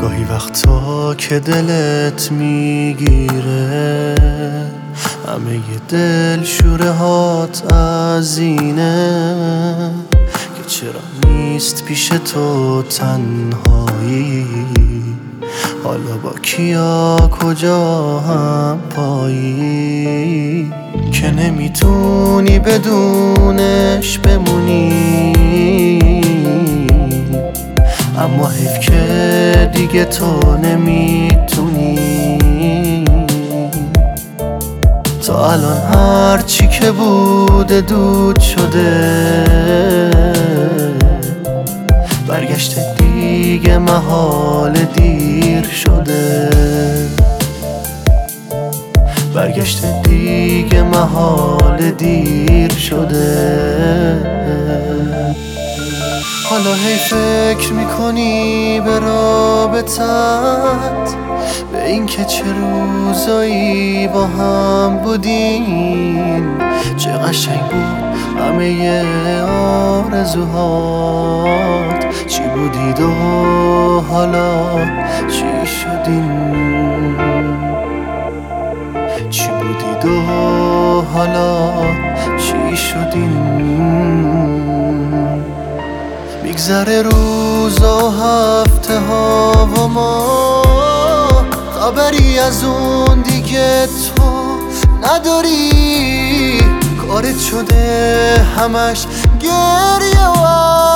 گاهی وقتا که دلت میگیره همه دل شوره هات از اینه که چرا نیست پیش تو تنهایی، حالا با کیا کجا هم پایی، که نمیتونی بدونش بمونی. اما حیف که دیگه تو نمیتونی. تا الان هرچی که بوده دود شده، برگشته دیگه محال دیر شده، برگشته دیگه محال دیر شده. حالا هی فکر میکنی به رابطت، به این که چه روزایی با هم بودیم، چه قشنگ بود همه آرزوهات، چی بودید و حالا چی شدیم، چی بودید و حالا چی شدیم. میگذره روزا و هفته ها و ما، خبری از اون دیگه تو نداری. کارت شده همش گریه و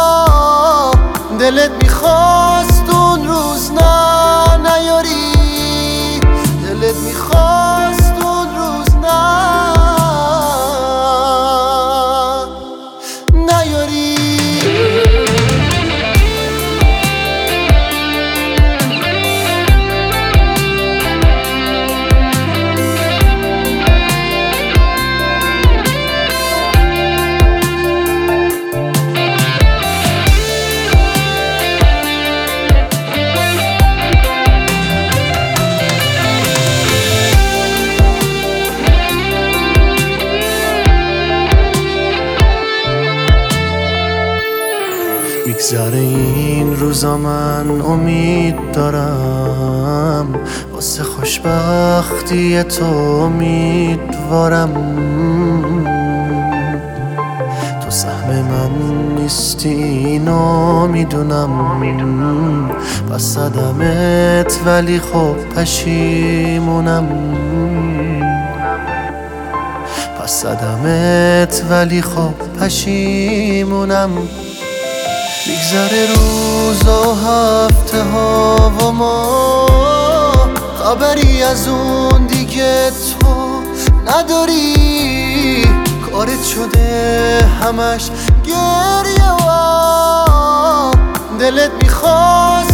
دلت میخواست اون روز نیاری، دلت میخواست اون روز نیاری. میگذره این روزا من امید دارم، واسه خوشبختی تو امیدوارم. تو سهم من نیستی اینو میدونم، پس صدمت ولی خب پشیمونم، پس صدمت ولی خب پشیمونم. میگذره روزا و هفته ها و ما، خبری از اون دیگه تو نداری. کارت شده همش گریه و دلت میخواست